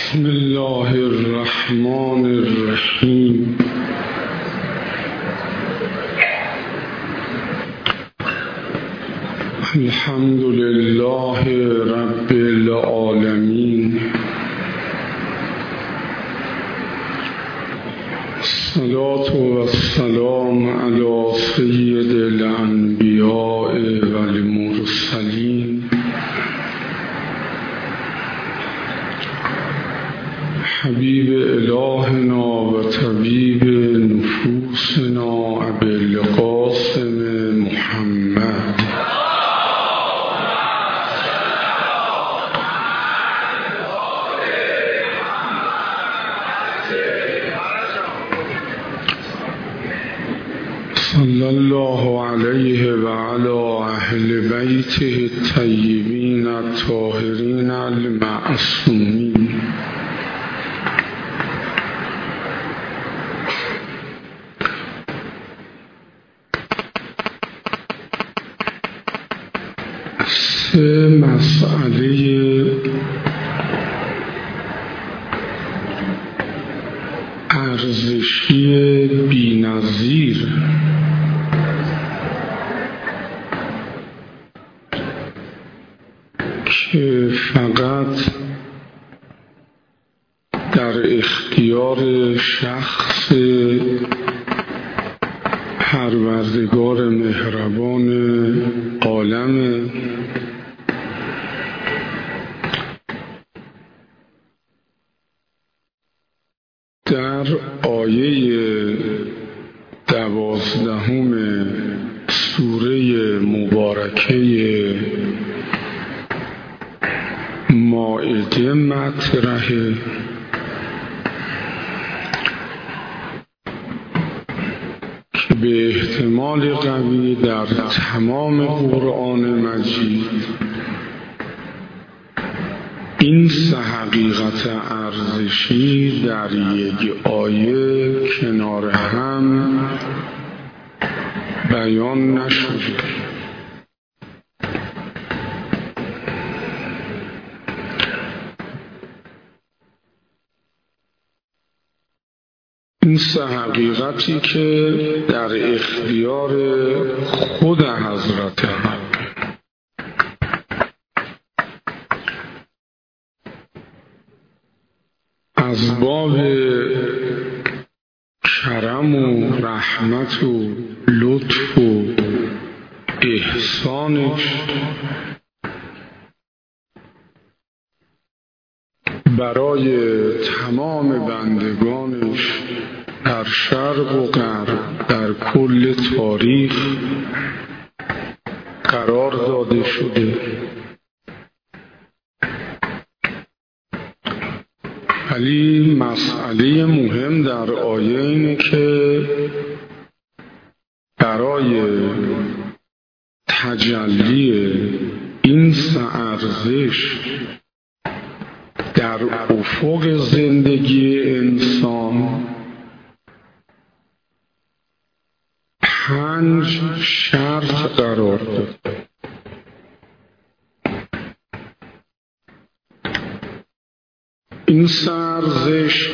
بسم الله الرحمن الرحیم. الحمد لله رب العالمین. الصلاة والسلام علی سید الانبیاء والمرسلین حبیب الهنا و طبیب نفوسنا ابوالقاسم محمد صلی الله علیه و علی اهل بیته الطیبین الطاهرین المعصومین. سه مسئله ارزشی بی‌نظیر که فقط در اختیار شخص پروردگار مهربان عالم در آیه 12 سوره مبارکه مائده مطرحه که به احتمال قوی در تمام قرآن مجید این سه حقیقت ارزشی در یک آیه کنار هم بیان نشده. این سه حقیقتی که در اختیار خود حضرت حق از باب کرم و رحمت و لطف و احسانش برای تمام بندگانش در شرق و غرب در کل تاریخ قرار داده شده. ولی مسئله مهم در آیه اینه که برای تجلی این سه ارزش در افق زندگی انسان 5 شرط قرار داد. این سه ارزش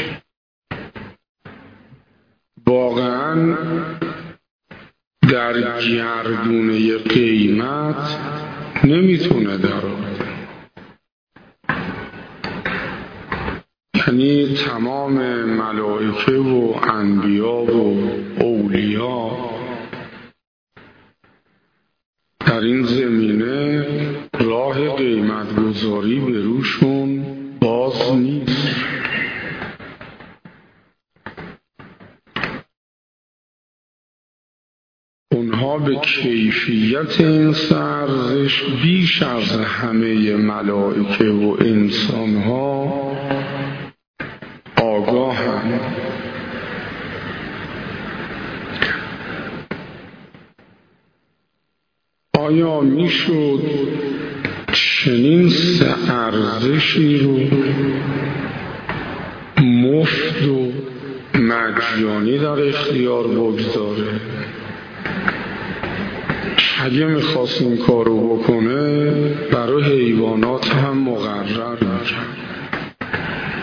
واقعا در گردونه قیمت نمیتونه درآمد. یعنی تمام ملائکه و انبیا و اولیا در این زمینه راه قیمت گذاری به روشون باز نیست. اونها به کیفیت این سه ارزش بیش از همه ملائکه و انسانها آگاهند. آیا میشد چنین سه ارزشی رو مفت و مجانی در اختیار بگذاره؟ اگه میخواست این کارو بکنه برای حیوانات هم مقرر میکرد.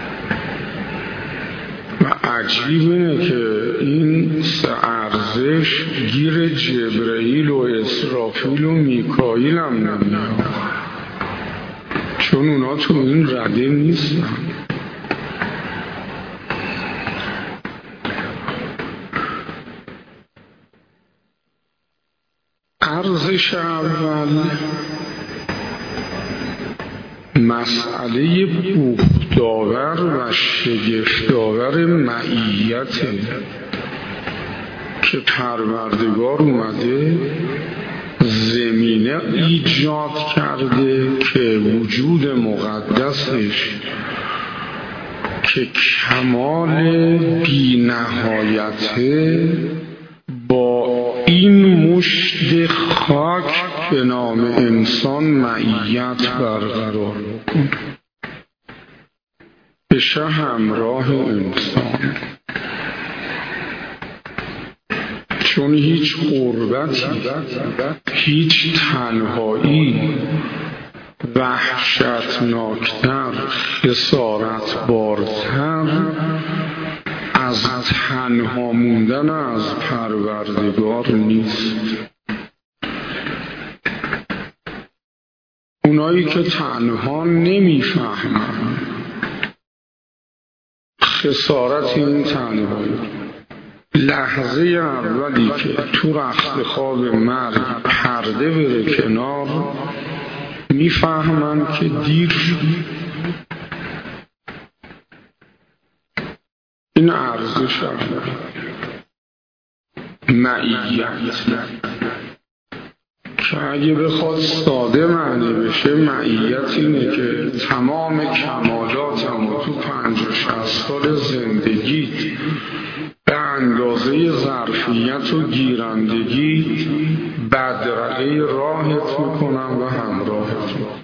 عجیب اینه که این سه ارزش گیر جبرئیل و اسرافیل و میکائیل هم نمیاد، چون اونا تو این رده نیستن. ارزش اول مسئله پوخت‌آور و شگفت‌آور معیته که پروردگار اومده زمینه ایجاد کرده که وجود مقدسش که کمال بی نهایته با این مشت خاک به نام انسان معیت برقرار کنه، بشه همراه انسان، چون هیچ غربتی، هیچ تنهایی وحشتناکتر، خسارتبارتر از تنها موندن از پروردگار نیست. اونایی که تنها نمیفهمن خسارت این تنهایی، لحظه اولی که تو رخت خواب مرگ پرده بره کنار میفهمن که دیر شد. این ارزش معیت که اگه بخواد ساده معنی بشه، معیت اینه که تمام کمالاتم تو 50-60 سال زندگیت به اندازه ظرفیت و گیرندگیت بدرقه راهت میکنم و همراهت میکنم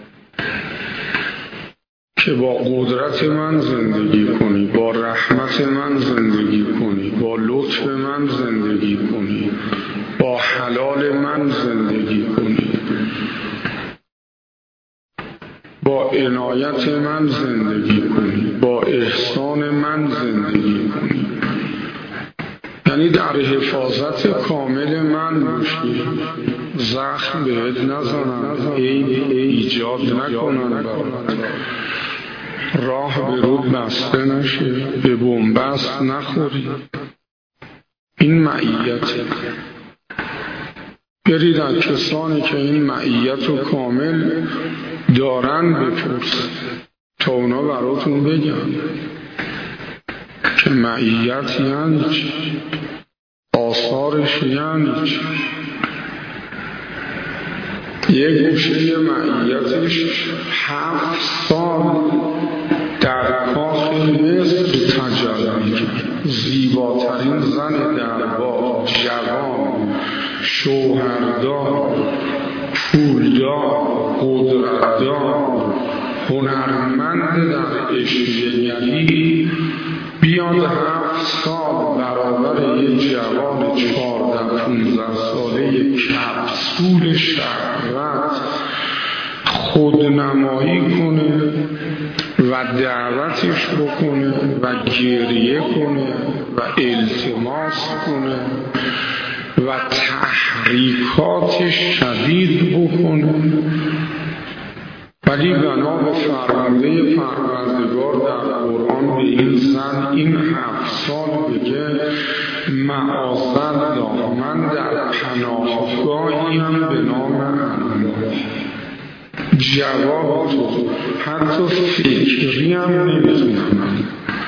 که با قدرت من زندگی کنی، با رحمت من زندگی کنی، با لطف من زندگی کنی، با حلال من زندگی کنی، با عنایت من زندگی کنی، با احسان من زندگی کنی. یعنی در حفاظت کامل من باشی، زخم بهت نزنن، عیب ایجاد نکنن، راه به رود بسته نشه، به بنبست نخوری. این معیت. برید از کسانی که این معیت رو کامل دارن بپرسید تا اونا براتون بگن که معیت یعنی چی، آثارش یعنی چی. یک گوشه معیتش 7 سال در کاخ مصر تجلی کرد. زیباترین زن دربار، جوان، شوهردار، پولدار، قدرتدار، هنرمند در اشیاء بیاد 7 سال برابر یک جوان 14-15 ساله کپسول شهوت خودنمایی کنه و دعوتش بکنه و گریه کنه و التماس کنه و تحریکات شدید بکنه، ولی بنا به فرمانده پروردگار در قرآن به این زن این 7 سال بگه معاذالله من در پناهگاهی هم به نام الله. جواب تو حتی فکری هم نمیتونم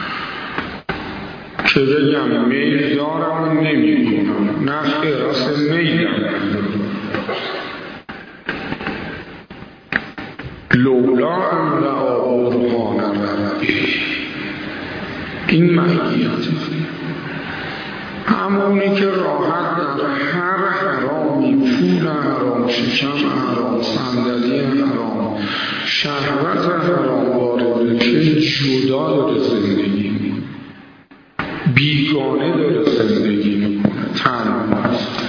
که بگم میل دارم و نمی کنم، نه خیر اصلا میلم لولا ام رأى برهان ربه. این معیت همونی که راحت در هر حرامی، پول حرام، شکم حرام، صندلی حرام، شهوت حرام وارد بشه جدا داره زندگی میکنه، بیگانه داره زندگی میکنه، تنها است.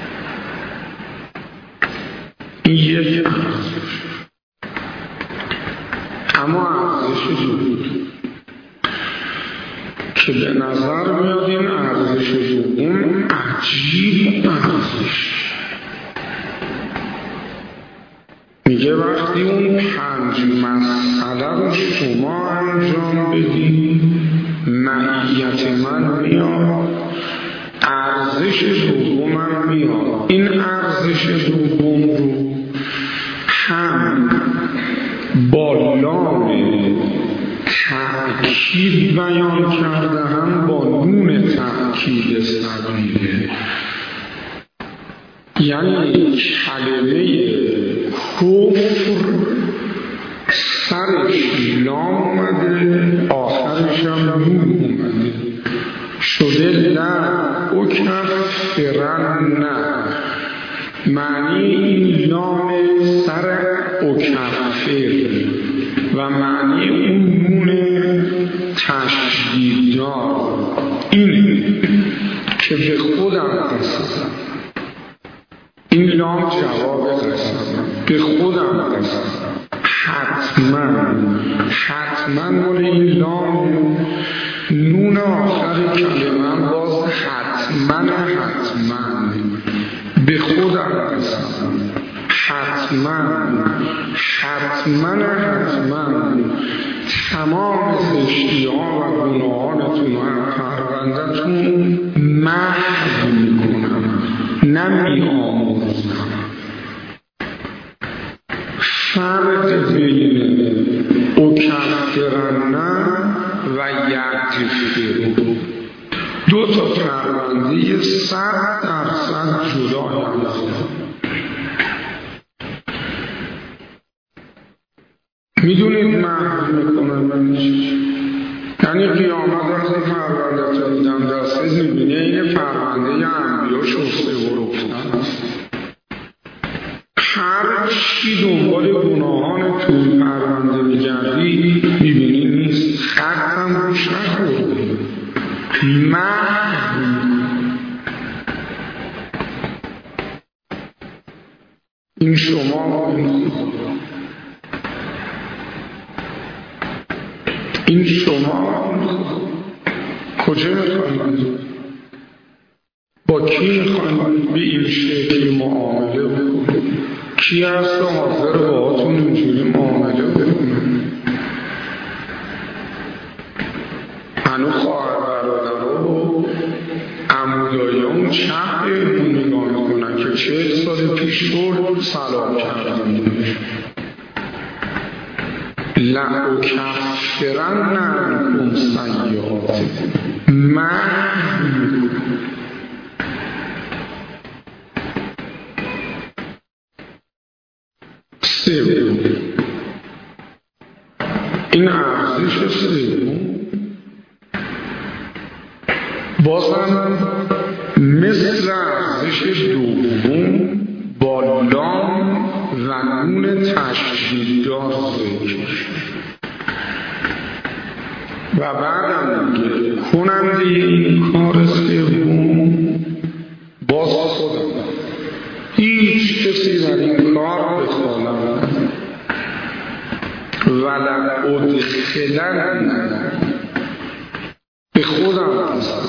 این یک ارزش. اما ارزش بود که به نظر میاد این ارزش دوم عجیب ارزش. میگه وقتی اون 5 مسئله رو شما انجام بدید معیت من میاد، ارزش دومم میاد. این ارزش دوم رو هم با لام تأکید بیان کرده، هم با نون تأکید سبیله. یعنی کلمه کفر سرش لام اومده، آخرش هم نون اومده، شده لا اکفرن. معنی این لام سر اکفر و معنی اون نون تشدیددار اینه که به خودم قسم، این لام جواب قسم، به خودم قسم، حتما مال این لام نون آخر کلمه باز حتما به خودم قسم، حتما تمام زشتی ها و گناهانتون و پرونده‌تون محو میکنم، نه میآموزم. فرق بین اکفرن و یغفر، 2 تا پرونده 100% جدا هستند. میدونید محو میکنن یعنی قیامت وقتی پرونده تا دیدم دستت میبینه این پرونده انبیا شسته و رفتن. هر چی دنبال گناهان توی پرونده میگردی میبینی نیست، خطم روش نخورده. این شما کجا میخواید؟ با کی میخواید به این شکل معامله بکنید؟ کی هست حاضر باهاتون اینجوری معامله بکنه؟ هنو خواهر برادر و عمودایان چپ اون نگاه میکنن که 40 سال پیش طور سلام کردن لأکفرن عنکم سیئاتکم. این ارزش سوم بازم مثل ارزش دوم با لام و نون تشدیددار ذکر و بعدم میگه کننده این کار سوم باز خودم، هیچ کسی در این کار دخالت ولن ادخلن به خودم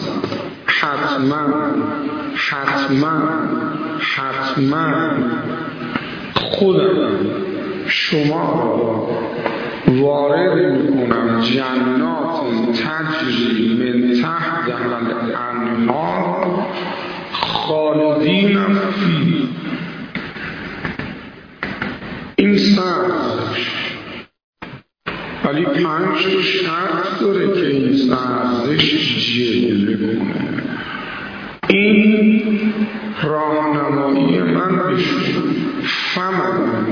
حتما خودم شما وارد میکنم جنات تجری من تحت الانهار خالدین فیها. این سرزش ولی 5 تا شرط داره که این سرزش جلوه کنه. این راهنمایی من بشون فمن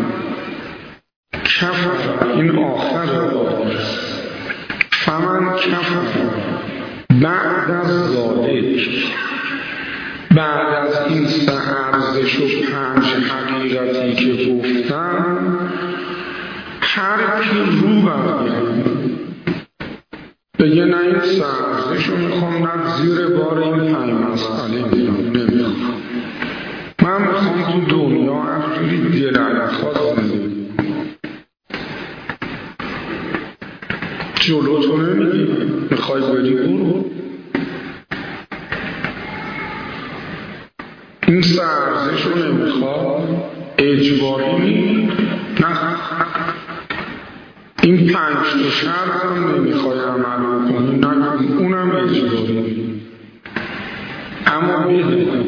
کفر، این آخر آیست، فمن کفر بعد از ذالک، بعد از این 3 ارزش و 5 حقیقتی که گفتم، هر کی رو برگرد بگه نه این 3 ارزش رو میخوام، نه زیر بار این 5 مسئله نمیخوام، من میخوام تو دنیا هرجوری دلم خواست جلوتو نمیگی، میخوای بری برو. این سرزش رو نمیخواد، اجباری نه. این 5 تا شرط هم نمیخوای عمل کنی، نه اونم اجباری. اما بدون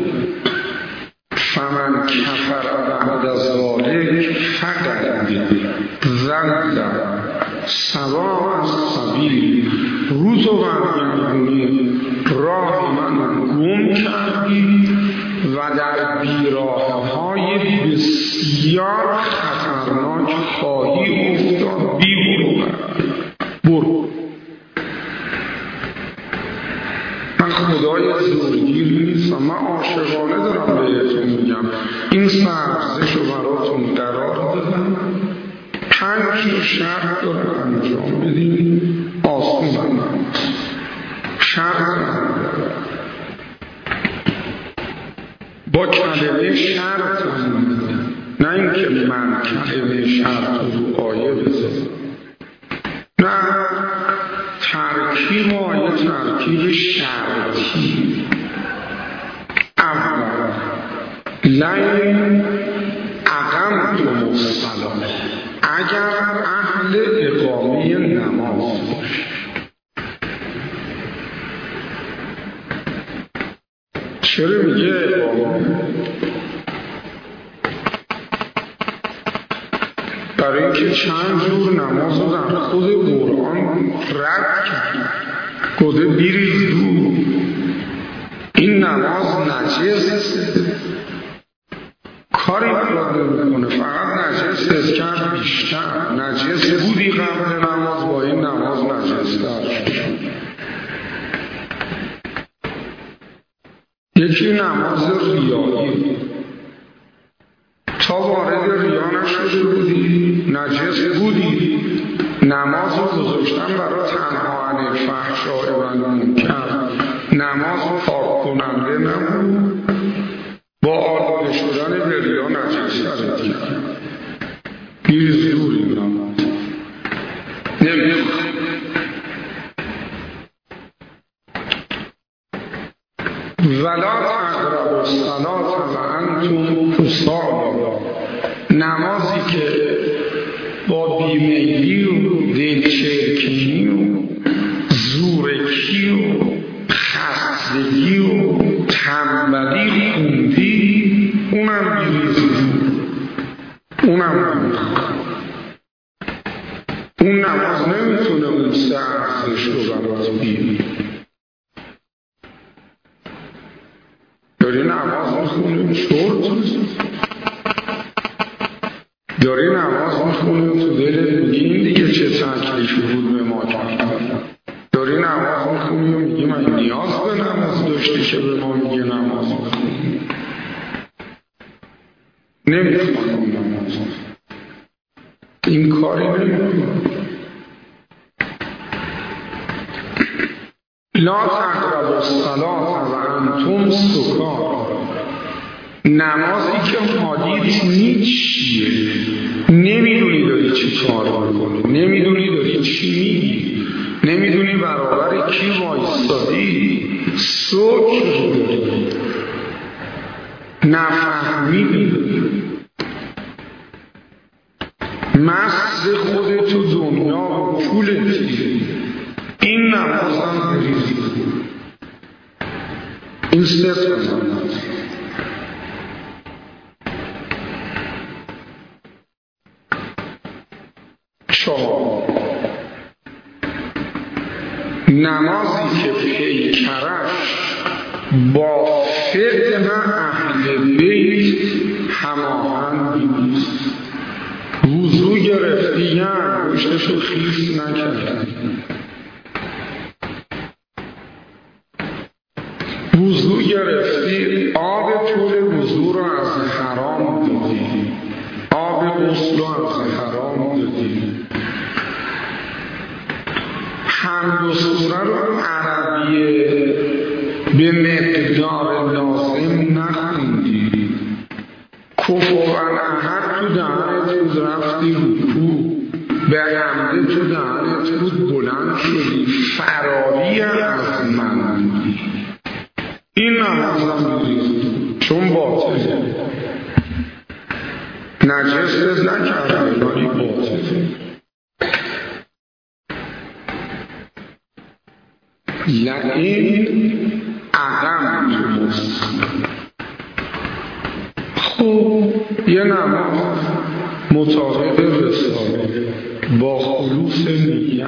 فمن کفر بعد از ذالک فقط ضل سواء السبیل، روز و برگردونی راه من گم کردی و در بیراه های بسیار خطرناک خواهی افتاد. برو. من خدای زورگیر نیستم، من عاشقانه دارم بهتون میگم. این سرزش رو براتون قرار دادم، 5 تا شرط داره انجام بدیم. آسون هم شرط با کلمه شرط هم، نه اینکه من کلمه شرط رو آیه بذارم، نه ترکیب آیه ترکیب شرطی. اول لئن اقمتم الصلاة، اگر اهل اقامه نماز باشی. چرا میگه اقامه؟ برای اینکه چند جور نماز رو در خود قرآن رد کرد. گفته بیریز دور، این نماز نجس کاری برای میکنه، فقط نجس حس کرد بیشتر. نجس بودی قبل نماز، با این نماز نجس در شد. یکی نماز ریایی، تا وارد ریا نشده بودی نجس بودی، نماز رو گذاشتن برای تنها عن الفحشاء و المنکر، نماز پاک کننده نبود، با آلوده شدن به ریا نجس کرد. بیریز دور این نماز نمیخواد. ولا تقربوا الصلاة وانتم کسالى، نمازی که با بیمیلی و دلچرکنی و زورکی و خستگی و تنبلی خوندی، اونم بیریزی دور، اونم اون نماز نمیتونه اون سه ارزش رو برات بیاری. داری نماز میخونی شورت، داری نماز میخونی تو دلت میگی این دیگه چه تکلیفی بود به ما کرد. داری نماز میخونی و میگی من نیاز به نماز داشتی که به ما میگه نماز میخونی. نمیخونی نماز، این کاری نمیخونی. لا تقربوا الصلاة و انتم سکارى، نمازی که حالیت نیچیه، نمیدونی داری چی کار میکنی، نمیدونی داری چی میگی، نمیدونی برابر کی وایستادی، سکر داری، نفهمیدی، مست خودتو دنیا و پولتی، این نماز هم بریزی. این سه نماز. نمازی که پیکرش با فقه اهل بیت هماهنگ نیست. وضو گرفتی یعنی گوشتشو خیس نکردی، وضو گرفتی آب طول وضو رو از حرام دادی، آب غسل رو از حرام دادی، حمد و سوره رو عربیه به مقدار لازم نخوندی، کفوان احد تو دهنت رفتی رکوع به حمده تو دهنت بود بلند شدی، فراری از من بودی. این نمازم بودی چون باطله، نجست نکرده ولی باطله. لئن اقمتم. خب یه نماز مطابق رساله با خلوص نیت،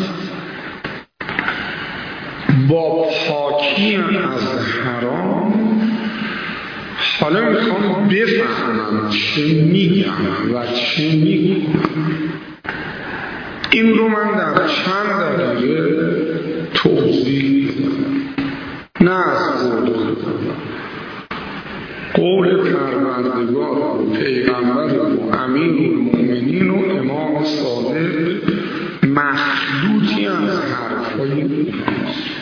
با پاکی از حرام، حالا میخوام بفهمم چه میگم و چه میکنم. این رو من در چند دقیقه توضیح بدم، نه از قول پروردگار و پیغمبر و امیرالمؤمنین و امام صادق مخلوطی از حرفای اوناست.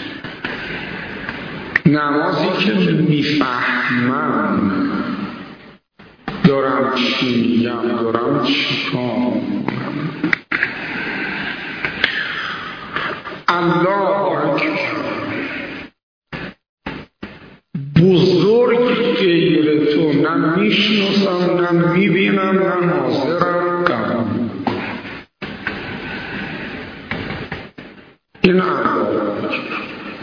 نمازی که میفهمم دارم چی میگم، دارم چی کار میکنم. الله اکبر. بزرگ غیر تو نه میشناسم، نه میبینم، نه حاضرم قبول. این الله اکبر.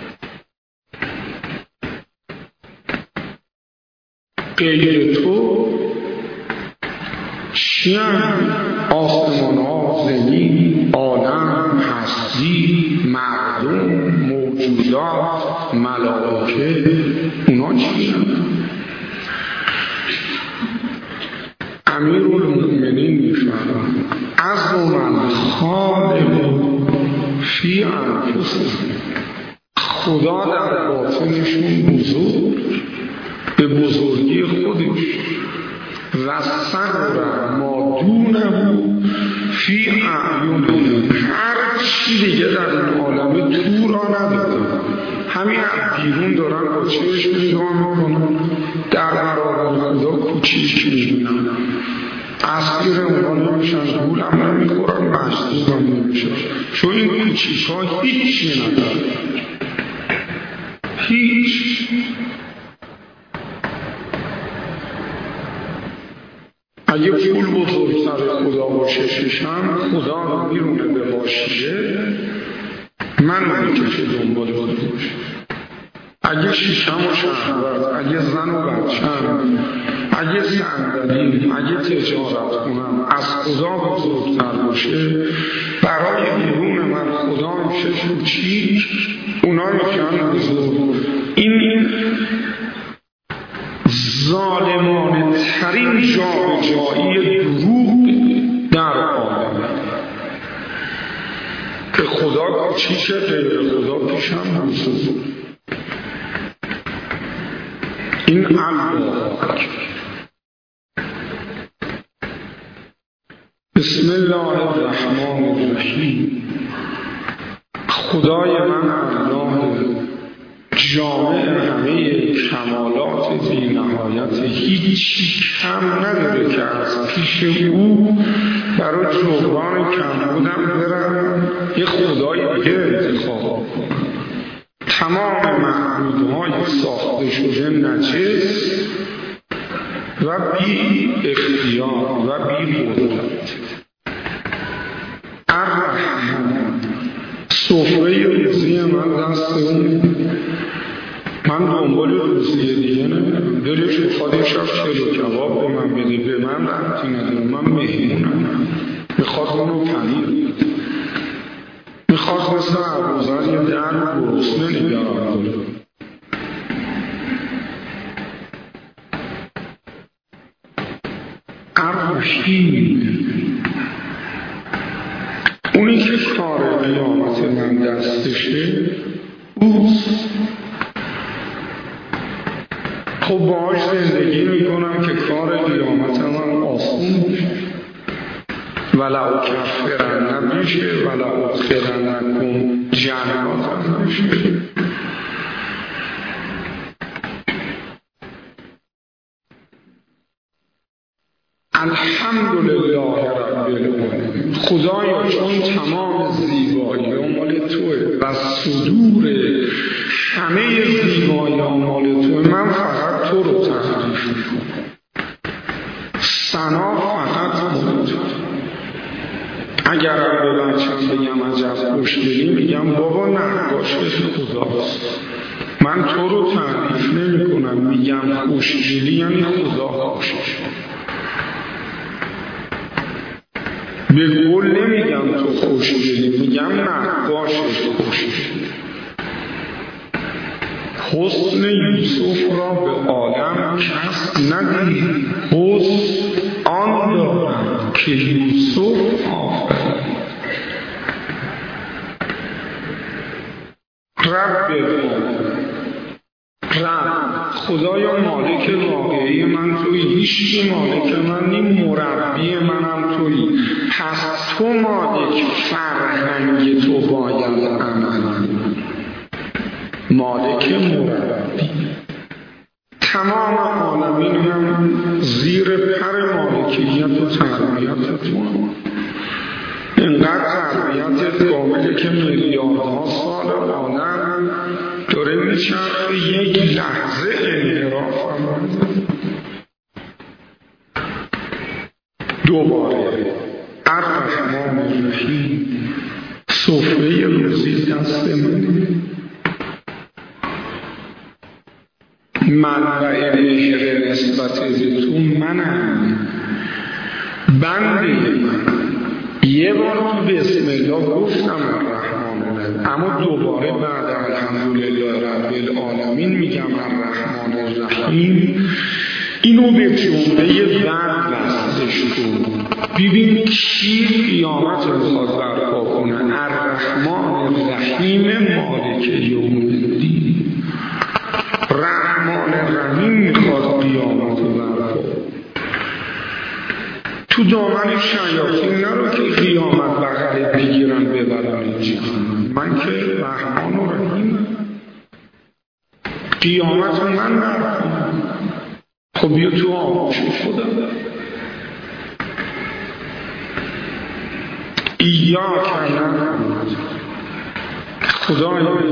غیر تو چیم؟ آسمان ها، زمین، عالم، هستی، مردم، موجودات، ملائکه، اونا چیم؟ امیرالمؤمنین میفرماید از من خالق فی انفسهم. خدا در باطنشون بزرگ، به بزرگی خودش، و صبر ما دونه فی اعیونهم. هر چی دیگه در این عالم تو را نداره، همین از بیرون دارن با چشم نگاه میکنن، در برابر خدا کوچیک میبینن، اسیر اونا نمیشن، گول هم نمیخورن، مشغول هم نمیشن، چون این کوچیک ها هیچی نداره، هیچ. اگه پول بزرگتر خدا باشه ششم، خدا رو میرونه به حاشیه، من میکشه دنبال باشه. اگه شیشم و شهوت، اگه زن و بچم، اگه صندلی، اگه تجارت کنم از خدا بزرگتر باشه، برای بیرون من خدا میشه کوچیک، اونا میشن بزرگ. این ظالمانه ترین جابجایی دروغ در عالم که خدا کوچیکه، غیر خدا پیشم بزرگ. این الله اکبر. بسم الله الرحمن الرحیم. خدای من الله جامع همه کمالات بی نهایت، هیچی کم نداره که از پیش او برای جبران کم بودم برم یه خدای دیگه انتخاب کنم. تمام معبودهای ساخته شده نجس و بی اختیار و بی قدرت. الرحمن، سفره روزی من دست اون، من دنبال روزی دیگه نمیدم، دلش بخواد این شب چلو کباب به من بده، به من ربطی نداره، من مهمونم. میخواد اونو پنیر بده، میخواد مثل ابوذر یه در گرسنه نگران داره. الرحیم، اونی که کار قیامت من دستشه اوست. خب باهاش زندگی میکنم که کار قیامت من آسون بشه. ولا اکفرن نمیشه، ولا ادخلنکم جنات نمیشه. الحمدلله رب العالمین. خدایا چون تمام زیبایی مال توه و صدور همه زیبایی مال توه، من فقط تو رو تعریف میکنم. ثنا فقط مال تو. اگر به بچم بگم عجب خوشگلی، میگم بابا نقاش خداست. من تو رو تعریف نمی کنم، میگم خوشگلی یعنی خدا خوشش. به گل نمیگم تو خوشگلی، میگم نقاشت خوشگلی. حسن یوسف را به عالم کس ندید، حسن آن دارم که یوسف آفرید. رب خدایا مالک واقعی من تویی، هیچکی مالک من نی، مربی منم تویی. پس تو مالک فرهنگ تو باید عمل، مالک مربی. تمام عالمین هم زیر پر مالکیت و تربیت تو. اینقدر تربیت کامله که میلیاردها سال عالم داره میچرخه، یک لحظه انحراف هم. دوباره الرحمن الرحیم، سفره روزی دست منه، منبع مهر نسبت به تو منم، بنده من. یه بار تو بسم الله گفتم الرحمن الرحیم، اما دوباره بعد الحمدلله رب العالمین میگم الرحمن الرحیم. اینو به جمله بعد وصلش کن. ببین کی قیامت میخواد برپا کنه؟ الرحمن الرحیم مالک یوم الدین. رحمان الرحیم میخواد قیامت برپا. تو دامن شیاطین نرو که قیامت بغلت بگیرن ببرن جهنم. من که رحمان و رحیم، قیامت من برپا. خب بیا تو آغوش خدا. ایاک نعبد، خدایا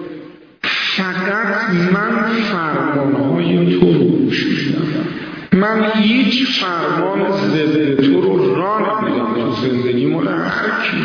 فقط من فرمانهای تو رو گوش میدم. من هیچ فرمان ضد تو رو راه نمیدم تو زندگی. مال هر کی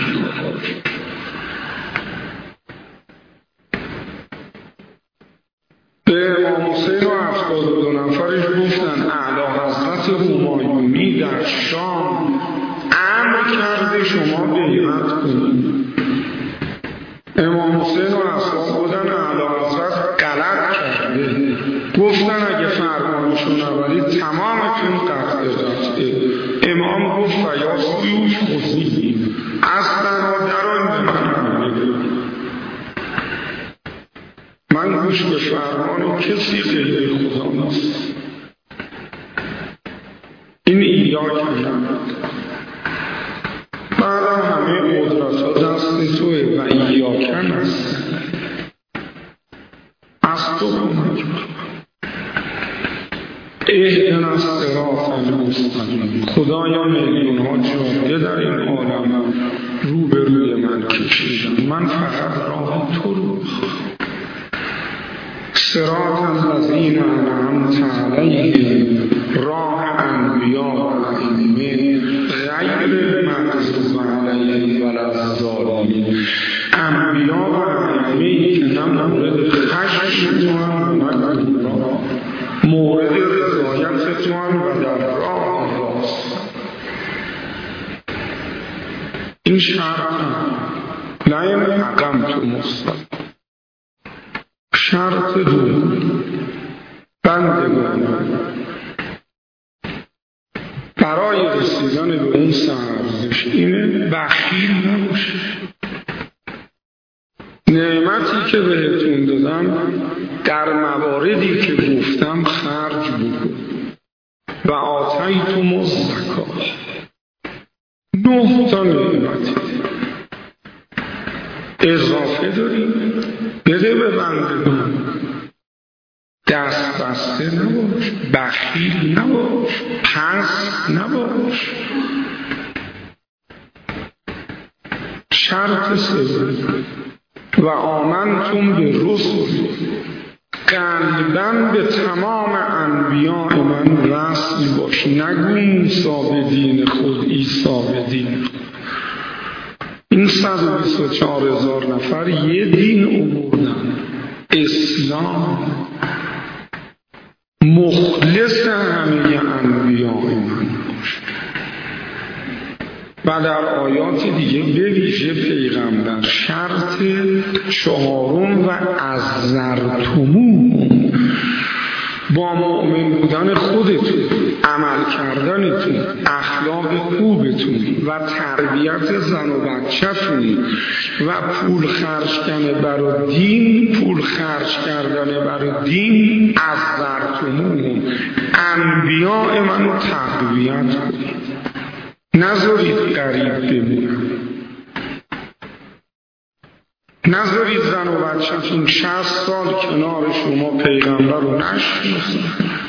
به امام حسین و 72 نفرش گفتن اعلی حضرت همایونی در شام امر کرده شما بیعت کنید. امام حسین و اصحاب بودن اعلی حضرت غلط کرده، گفتن اگه فرمانشو نبرید تمامتون قتل. امام گفت یا سیوش خوزی اصلا دران من گوش به فرمان کسی غیر خدا نیست. این ایاک نعبد. بعد همه قدرت ها دست توه و ایاک نستعین. از تو کمک اهدنا الصراط المستقیم. خدایا میلیون ها جاده در این عالم روبروی من کشیدن، من فقط راه تو رو بخوام. صراط الذین انعمت علیهم، راه انبیا و ائمه، غیر المغضوب علیهم ولا الضالین. انبیا و ائمه‌ای که نه مورد خشم تو هم و نه مورد رضایت تو هم و در راه راست. این شرط نه این حقم تو مستقیم. شرط دوم بندگان برای رسیدن به اون سرارزش اینه بخیل نباشه. نعمتی که بهتون دادم در مواردی که گفتم خرج بکن. و آتیتم الزکاة، 9 تا نعمتی اضافه داریم، بده به بندگان. دست بسته نباش، بخیل نباش، پست نباش. شرط سوم و آمنتم به رسل، قلباً به تمام انبیاء من وصل باش. نگو موسی به دین خود، عیسی به دین خود. این 124,000 نفر یه دین آوردن، اسلام، مخلص همه انبیاء من باش. و در آیات دیگه به ویژه پیغمبر شرط 4 و عزرتموهم، با مؤمن بودن خودتون، عمل کردنتون، اخلاق خوبتون و تربیت زن و بچه‌تون و پول خرج کردن برای دین، عزرتموهم، انبیاء منو تقویت کنید، نذارید غریب بمونن، نذارید زن و بچه‌تون 60 سال کنار شما پیغمبر رو نشناسن،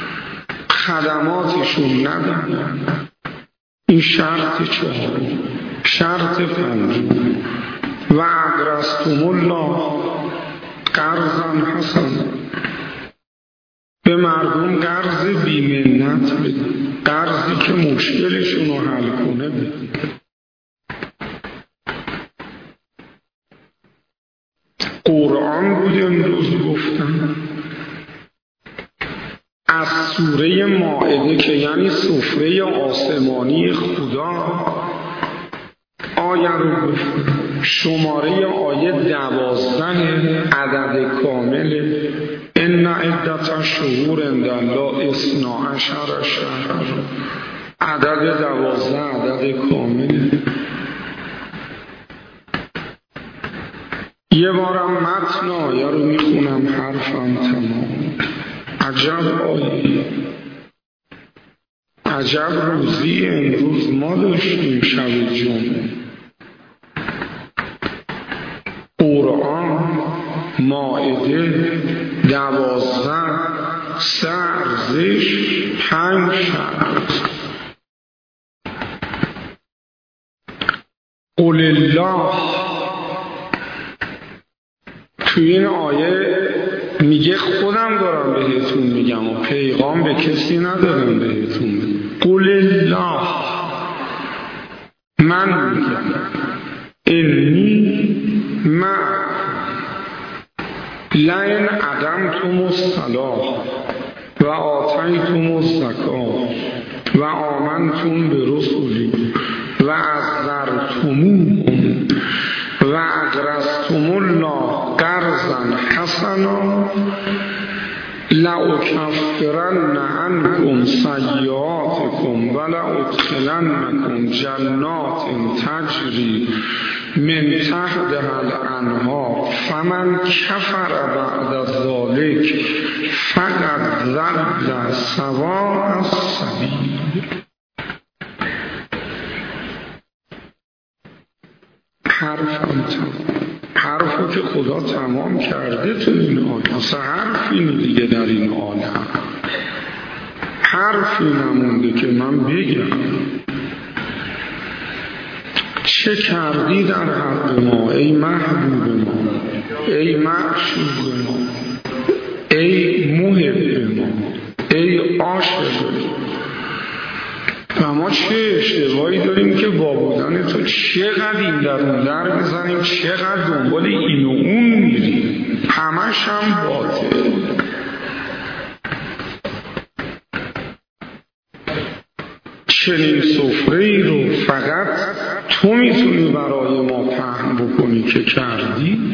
خدماتشون ندن. این شرط 4. شرط 5 و اقرضتم الله قرضا حسنا، به مردم قرض بی‌منت بدید، قرضی که مشکلشون رو حل کنه بدید. قرآن بود امروز گفتم از سوره مائده که یعنی سفره آسمانی خدا آیه رو گفتم. شماره آیه 12 عدد کامل ان عدت الشهور عند الله 12 شهر، عدد 12 عدد کامل. یه بارم متن آیه رو میخونم حرفم تمام. عجب آیه، عجب روزی امروز ما داشتیم شب جمعه. قرآن مائده 12 ارزش 5 شرط. قل الله توی این آیه میگه خودم دارم بهتون میگم و پیغام به کسی ندارم بهتون میگم. قل الله، من میگم انی ما لئن اقمتم الصلاة و آتیتم الزکاة و آمنتم برسلی و عزرتموهم و اقرضتم الله قرضا حسنا لأکفرن عنکم سیئاتکم و لأدخلنکم جنات تجری من تحتها الانهار فمن کفر بعد ذلک فقد ضل سواء السبیل. حرفو که خدا تمام کرده تو این آیه، اصلا حرفی دیگه در این عالم، حرفی نمونده که من بگم. چه کردی در حق ما ای محبوب ما، ای معشوق ما، ای محب ما، ای عاشق ما. و ما چه اشتباهی داریم که با بودن تو چقدر این در اون در بزنیم، چقدر دنبال این و اون میریم، همش هم باطل. چنین سفره‌ای رو فقط تو میتونی برای ما پهن بکنی که کردی.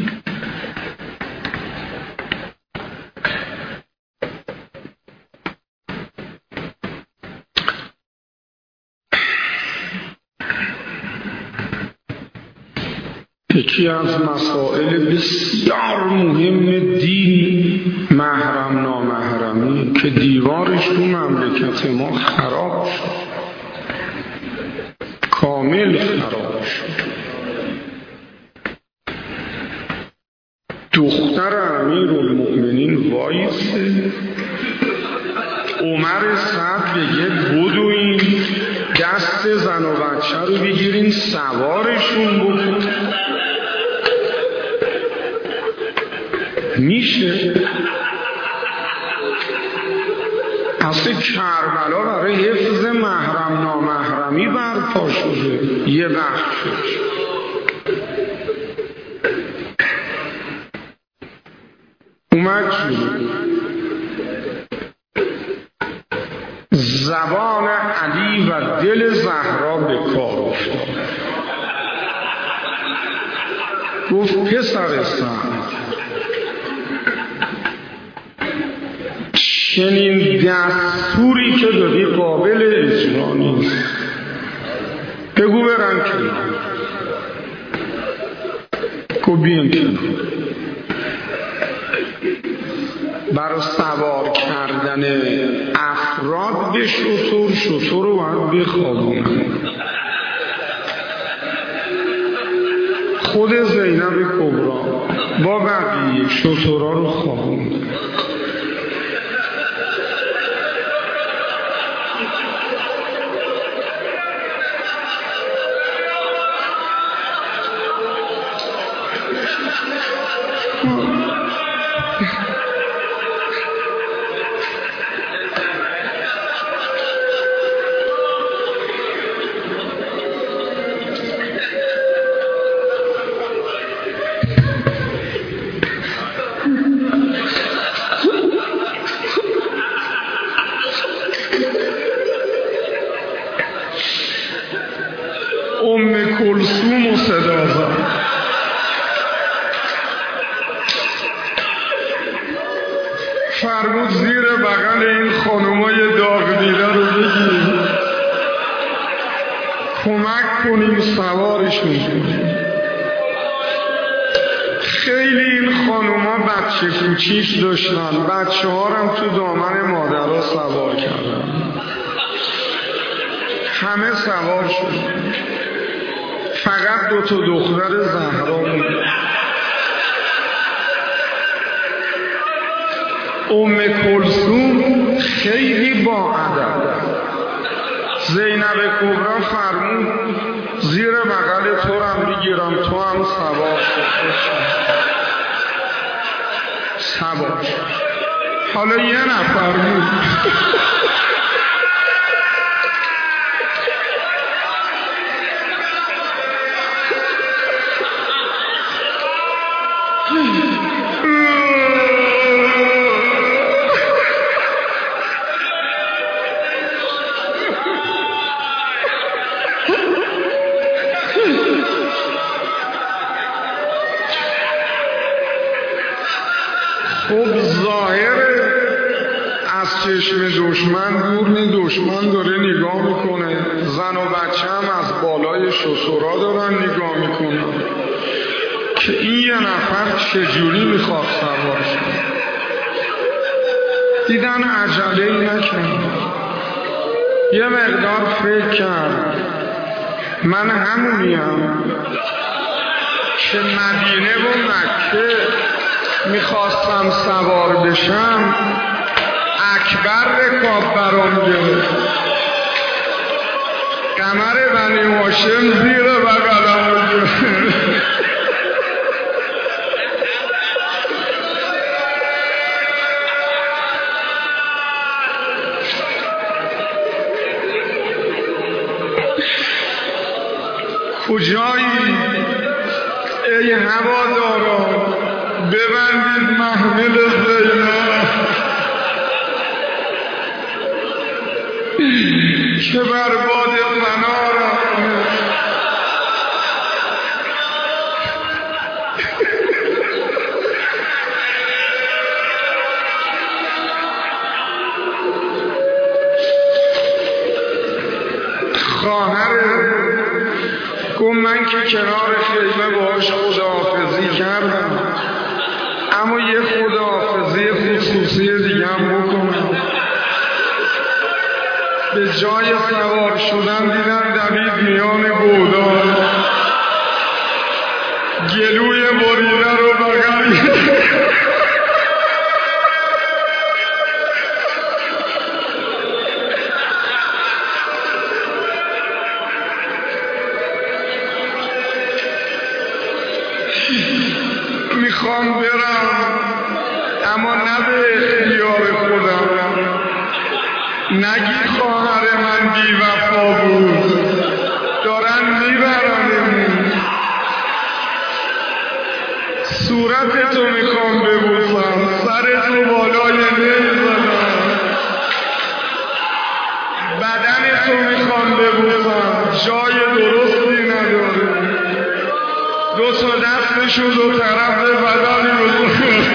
یکی از مسائل بسیار مهم دین محرم نامحرمی که دیوارش تو مملکت ما خراب شد، کامل خراب شد. دختر امیرالمؤمنین وایسه، عمر سعد بگه بدوین دست زن و بچه رو بگیرین سوارشون بکن. میشه. اصل کربلا برای حفظ محرم نامحرمی برپا شده یه بخشش. اومد شده زبان علی و دل زهرا به کار افتاد. گفت پسر سعد، چنین دستوری که دادی قابل اجرا نیست، بگو برن کنار. گفت بیان کنار. برای سوار کردن افراد به شتر رو باید بخوابونن. خود زینب کبرا با بقیه شترها رو خوابوند. کلثوم و صدا زد. فرمود زیر بغل این خانمای داغ دیده رو بگیر، کمک کنیم سوارشون کنیم. خیلی این خانوما بچه کوچیک داشتن، بچه ها هم تو دامن مادرها سوار کردن. همه سوار شدن، فقط 2 تا دختر زهرا بود. کلثوم خیلی با ادب زینب کبرا فرمود زیر بغل تو هم میگیرم، تو هم سوار شد. حالا یه نفر بود خب ظاهر از چشم دشمن دور نی، دشمن داره نگاه میکنه، زن و بچه هم از بالای شترها دارن نگاه میکنن که این یه نفر چجوری میخواد سوار شد. دیدن عجله‌ای نکرد، یه مقدار فکر کرد من همونیم که مدینه و مکه میخواستم سوار بشم، اکبر رکاب برام گرفت، قمر بنی هاشم زیر بغلم گرفت. کجایی ای هواداران، ببندید محمل زینب که بر باد فنا رفت. خواهر گفت من که کنار خیمه باهاش خداحافظی کردم، اما یه خداحافظی خصوصی دیگه هم بکنم. به جای سوار شدن دیدن دوید میان بودار، گلوی بریده رو بغل میخوام برم اما نه به اختیار خودم. نگی خواهر من بی وفا بود، دارن میبرنمون. صورت تو میخوام ببوسم، سر تو بالای نی زدم، بدن تو میخوام ببوسم، جای درستی نداره. دو تا دستشو دو طرف بدنی رو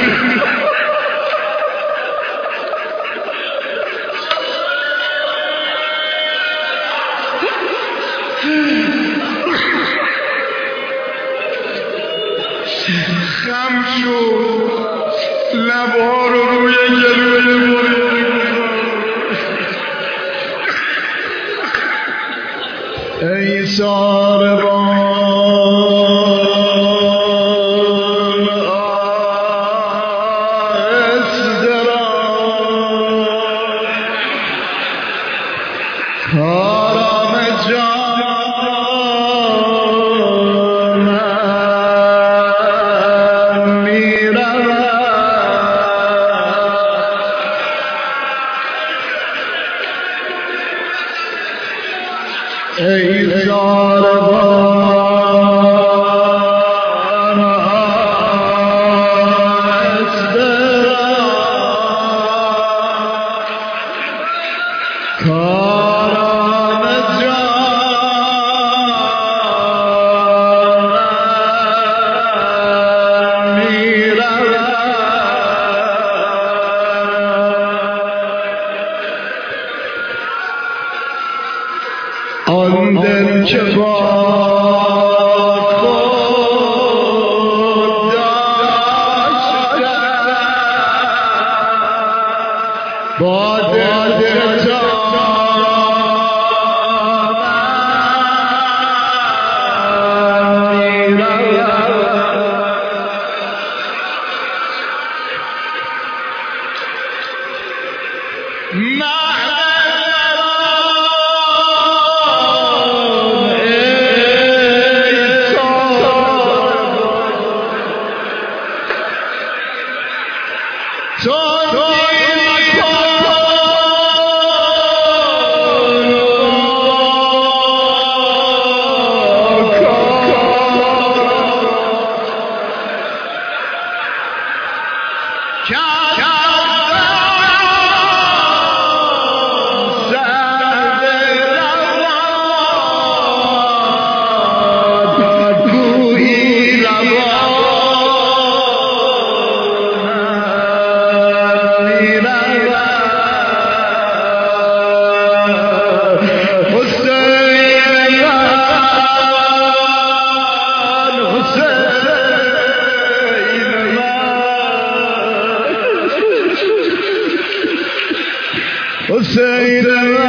خم شد، لبها رو روی گلوی ای ساربان آهسته را آرام جان ای زاربان آهسته کارم جان میرود آن دل که با خود داشتم با دل حسین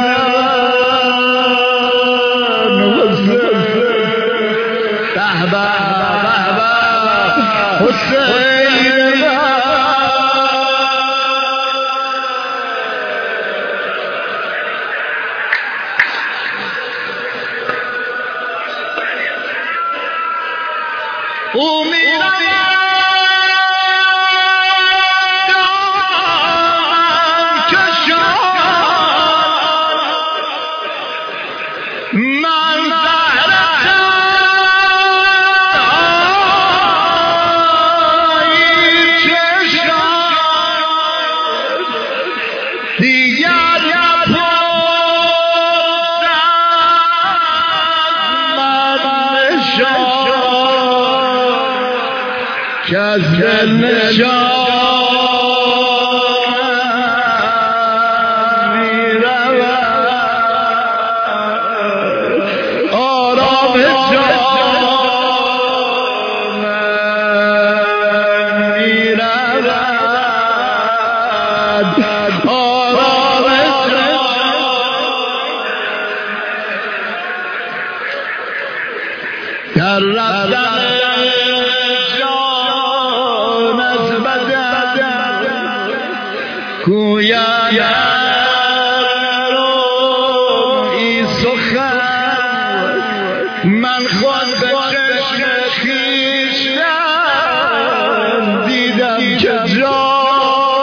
در رفتن جان از بدن گوید روی سخن من خود به چشم خویشتن دیدم که جان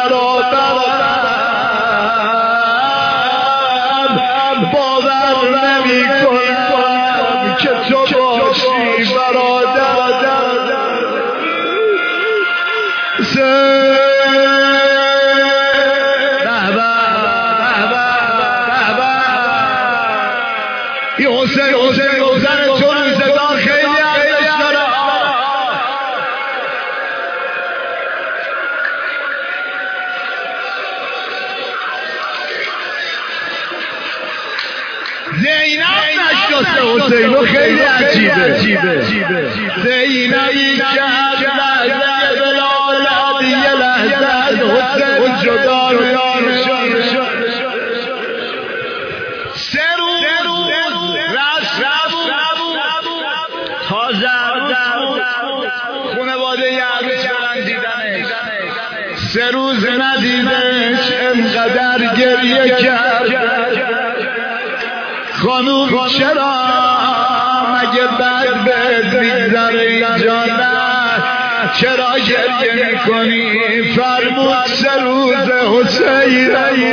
برادرم باور نمی کنم که تو باشی برادرم یه حسین روزن تو روزگار خیلی ارزش داره زینب نشناسه حسین رو خیلی عجیبه زینبی که از لحظه ولادت یه لحظه از حسین جدا میشه سه روز تازه خانواده یه عروس برن دیدنش سه روز ندیدش انقدر گریه کرد خانوم چرا مگه بد بهت میگذره اینجا نه چرا گریه میکنی فرمود سه روز حسین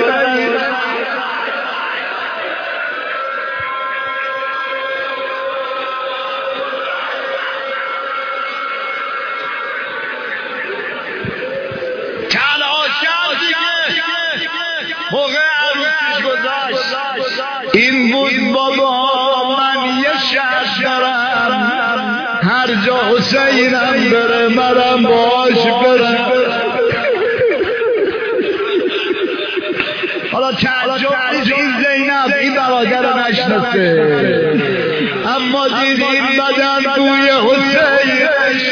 موقع عروسیش گذاشت این بود بابا من یه شرط دارم هر جا حسینم بره منم باش برم حالا تعجب نیست این زینب این برادر رو نشناسه اما دید این بدن بوی حسین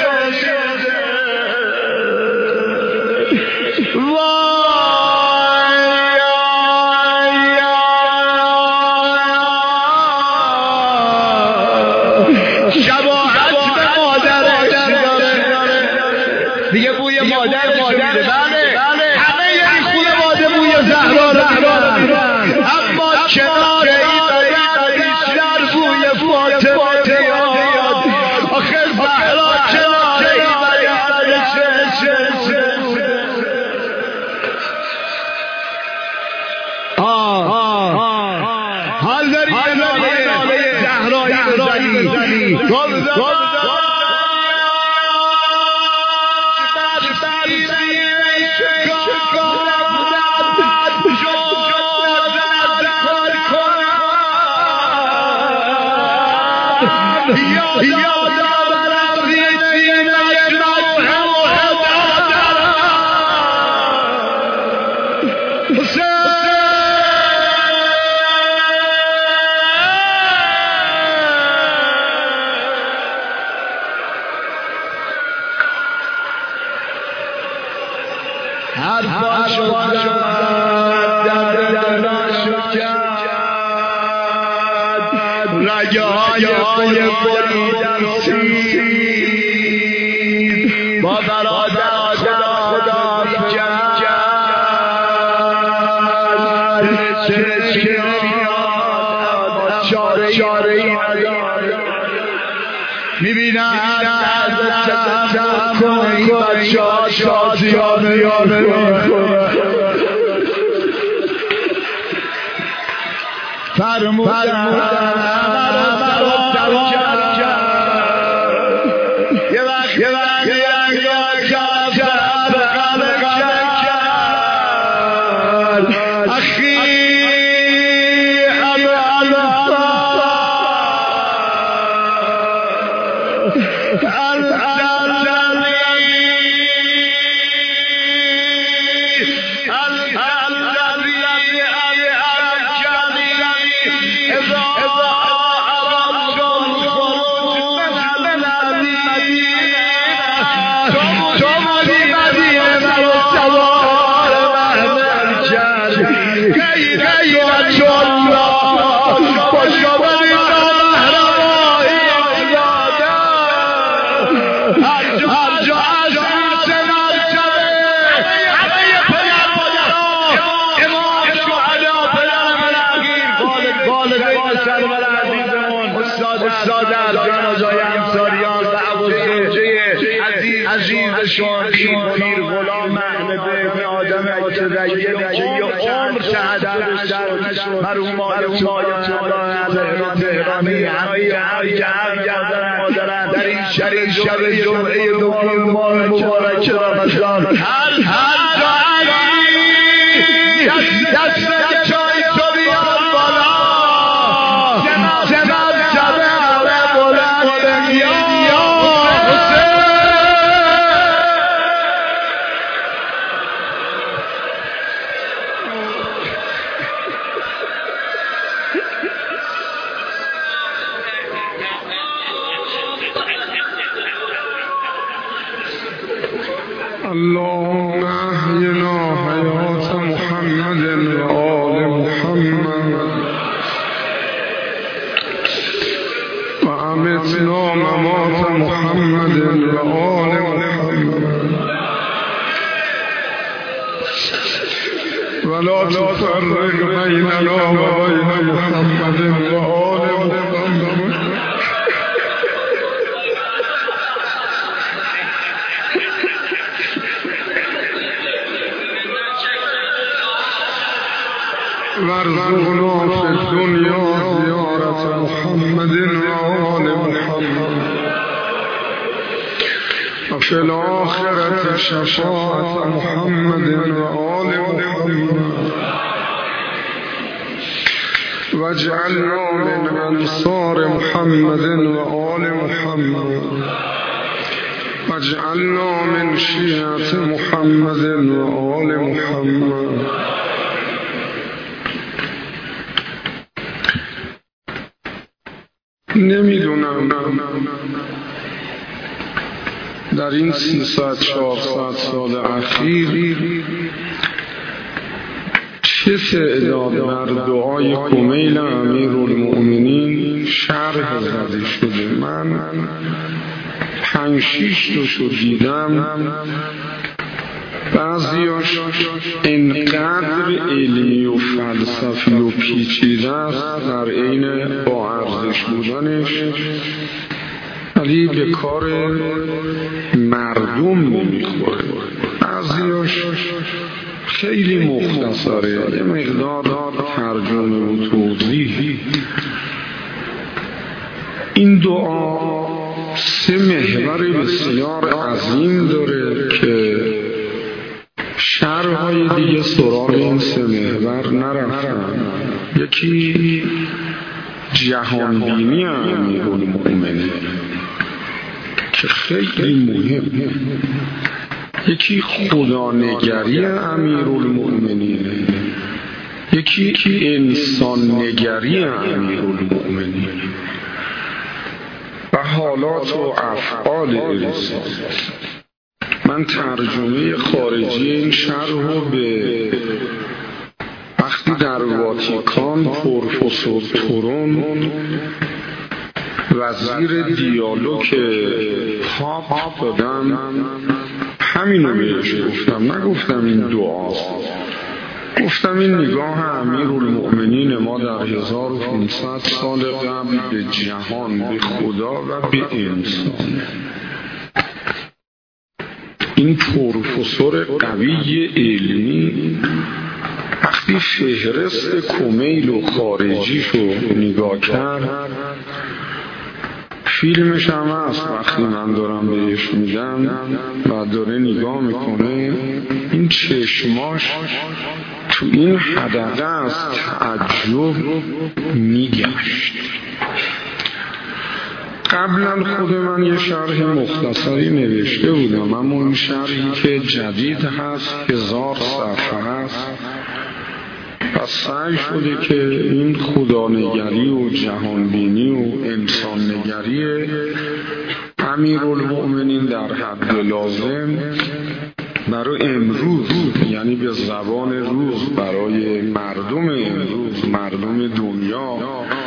دیگه بوی مادر میده همه یه خانواده بوی زهرا اما کنار این بیشتر بوی فاطمه میاد آخه زهرا کنار این حال داری زهرایی بزنی با برادر خدا چاره ای میبینم این بچه ها شادیانه فرمودن یه وقت اخی عزیزشون پیر غلام اهل بیت آدم متدین که یه عمر تحضرش در مرحوم آیت تهرانی همه در این شب جمعه دوم ماه مبارک رمضان هر دست چای تو بیار بالا زمان شبه بلند یا حسین اللهم احینا حیات محمد و آل محمد و امتنا ممات محمد و آل محمد ولا تفرق بیننا و بین محمد و آل محمد وارزقنا في الدنيا زيارة محمد وآل محمد وفي الآخرة شفاعة محمد وآل محمد واجعلنا من أنصار محمد وآل محمد واجعلنا من شيعة محمد وآل محمد. نمیدونم در این 300-400 سال اخیر چه تعداد بر دعای کمیل امیرالمؤمنین شرح زده شده. من 5-6 تاشو دیدم، بعضیاش انقدر علمی و فلسفی و پیچیده است در عین با ارزش بودنش، ولی به کار مردم نمیخوره. بعضیاش خیلی مختصره، یه مقدار ترجمه و توضیح. این دعا 3 محور بسیار عظیم داره که شرح‌های دیگه سراغ این 3 محور نرفتن. یکی جهانبینی امیرالمؤمنین که خیلی مهمه، یکی خدانگری امیرالمؤمنین، یکی انسان‌نگری امیرالمؤمنین و حالات و افعال انسان. من ترجمه خارجی این شرح رو به وقتی در واتیکان پروفسور تورون وزیر دیالوگ پاپ دادم همینو بهش گفتم، نگفتم این دعاست، گفتم این نگاه امیرالمؤمنین ما در 1500 سال قبل به جهان، به خدا و به انسان. این پروفسور قوی علمی وقتی فهرست کمیل و خارجیشو نگاه کرد، فیلمش هم هست، وقتی من دارم بهش میدم و داره نگاه میکنه، این چشماش تو این حدقه از تعجب میگشت. قبلا خود من یه شرح مختصری نوشته بودم، اما این شرحی که جدید هست 1000 صفحه هست و سعی شده که این خدانگری و جهانبینی و انساننگری امیرالمؤمنین در حد لازم برای امروز، یعنی به زبان روز، برای مردم امروز، مردم دنیا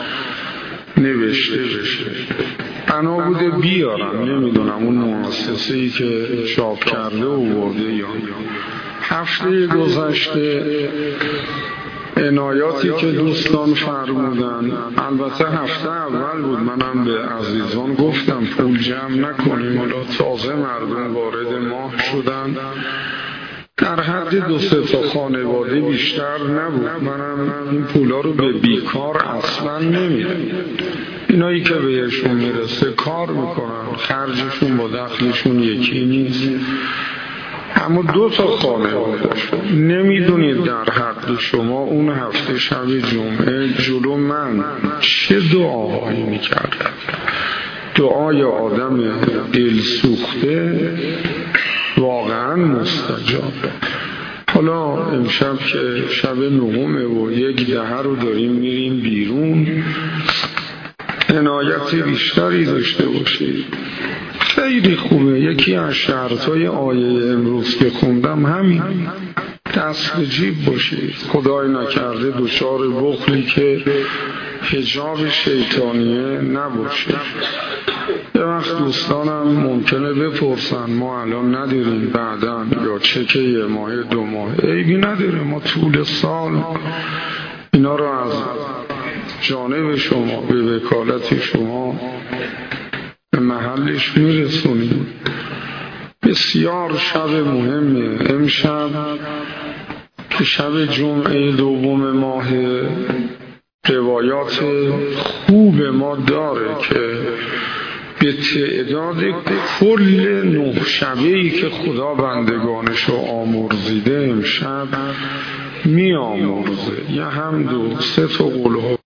نوشته بشه. بنا بوده بیارم، نمیدونم اون مؤسسه‌ای که چاپ کرده و برده یا هفته گذشته عنایاتی که دوستان فرمودن، البته هفته اول بود، منم به عزیزان گفتم پول جمع نکنیم، حالا تازه مردم وارد ماه شدن، در حد 2-3 تا خانواده بیشتر نبود. منم این پولا رو به بیکار اصلا نمیدم. اینایی که بهشون میرسه کار میکنن، خرجشون با دخلشون یکی نیست. اما 2 تا خانواده نمیدونید در حد شما اون هفته شب جمعه جلو من چه دعاهایی میکردم. دعای آدم دلسوخته واقعا مستجاب. حالا امشب که شب 9 و 1 رو داریم میریم بیرون، عنایت بیشتری داشته باشید. خیلی خوبه. یکی از شرطهای آیه امروز که خوندم همین، دست به جیب باشید. خدای نکرده دچار بخلی که حجاب شیطانیه نباشه. یه وقت دوستانم ممکنه بپرسن ما الان نداریم بعداً یا چکه 1 ماه 2 ماه، عیبی نداره، ما طول سال اینا رو از جانب شما به وکالت شما به محلش میرسونیم. بسیار شب مهمه. امشب که شب جمعه 2 ماه، روایات خوب ما داره که به تعداد کل 9 شبه‌ای که خدا بندگانشو آمرزیده امشب می آمرزه. یه هم 2-3 تا قول